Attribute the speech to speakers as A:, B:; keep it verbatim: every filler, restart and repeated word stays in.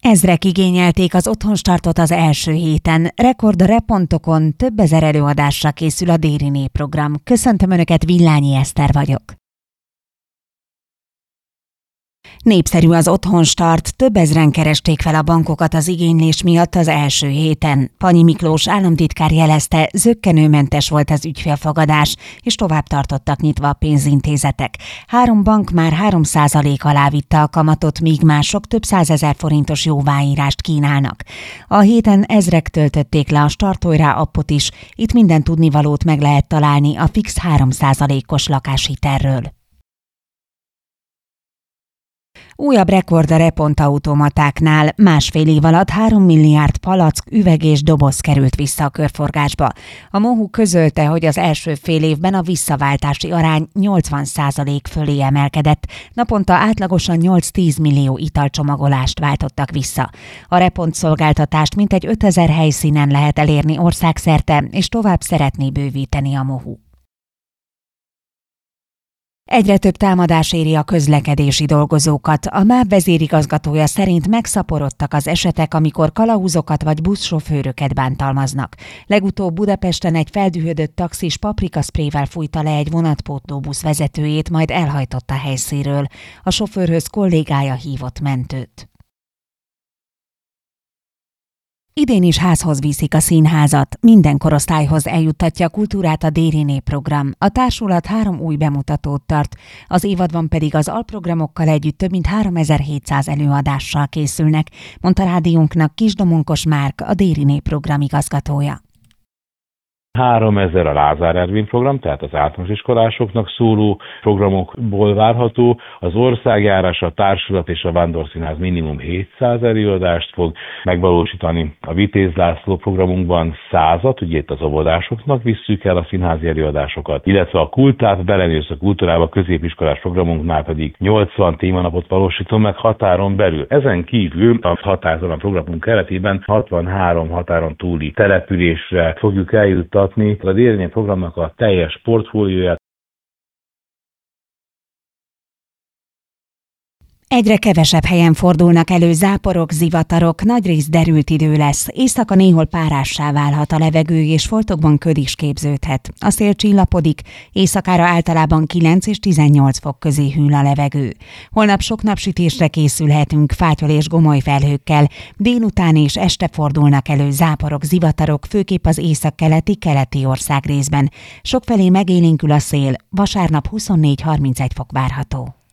A: Ezrek igényelték az otthonstartot az első héten. Rekord a repontokon több ezer előadásra készül a Dériné program. Köszöntöm Önöket, Villányi Eszter vagyok. Népszerű az otthonstart, több ezren keresték fel a bankokat az igénylés miatt az első héten. Panyi Miklós államtitkár jelezte, zökkenőmentes volt az ügyfélfogadás, és tovább tartottak nyitva a pénzintézetek. Három bank már három százalék alá vitte a kamatot, míg mások több százezer forintos jóváírást kínálnak. A héten ezrek töltötték le a Startolj Rá appot is, itt minden tudnivalót meg lehet találni a fix három százalékos lakáshitelről. Újabb rekord a repontautomatáknál. Másfél év alatt három milliárd palack, üveg és doboz került vissza a körforgásba. A MOHU közölte, hogy az első fél évben a visszaváltási arány nyolcvan százalék fölé emelkedett. Naponta átlagosan nyolc-tíz millió italcsomagolást váltottak vissza. A repont szolgáltatást mintegy ötezer helyszínen lehet elérni országszerte, és tovább szeretné bővíteni a MOHU. Egyre több támadás éri a közlekedési dolgozókat. A MÁV vezérigazgatója szerint megszaporodtak az esetek, amikor kalauz-okat vagy buszsofőröket bántalmaznak. Legutóbb Budapesten egy feldühödött taxis paprikaszprével fújta le egy vonatpótlóbusz vezetőjét, majd elhajtott a helyszínről. A sofőrhöz kollégája hívott mentőt. Idén is házhoz viszik a színházat, minden korosztályhoz eljuttatja a kultúrát a Dériné program. A társulat három új bemutatót tart, az évadban pedig az alprogramokkal együtt több mint háromezer-hétszáz előadással készülnek, mondta rádiónknak Kisdomonkos Márk, a Dériné program igazgatója.
B: háromezer a Lázár Ervin program, tehát az általános iskolásoknak szóló programokból várható. Az országjárás, a társulat és a Vándorszínház minimum hétszáz előadást fog megvalósítani. A Vitéz László programunkban százat, ugye itt az óvodásoknak visszük el a színházi előadásokat, illetve a Kultát belemész a kultúrába középiskolás programunknál pedig nyolcvan témanapot valósítom meg határon belül. Ezen kívül a határtalan programunk keretében hatvanhárom határon túli településre fogjuk eljuttatni a Dériné programnak a teljes portfólióját.
A: Egyre kevesebb helyen fordulnak elő záporok, zivatarok, nagyrészt derült idő lesz. Éjszaka néhol párássá válhat a levegő, és foltokban köd is képződhet. A szél csillapodik, éjszakára általában kilenc és tizennyolc fok közé hűl a levegő. Holnap sok napsütésre készülhetünk, fátyol és gomoly felhőkkel. Délután és este fordulnak elő záporok, zivatarok, főképp az északkeleti, keleti országrészben. Sokfelé megélénkül a szél, vasárnap huszonnégy-harmincegy fok várható.